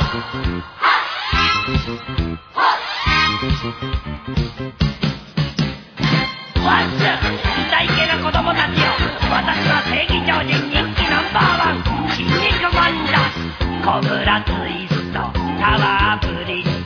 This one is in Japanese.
ワンツー大家の子供たちよ、私は正義超人人気ナンバーワン筋肉マンだ。コブラツイストタワーブリッジ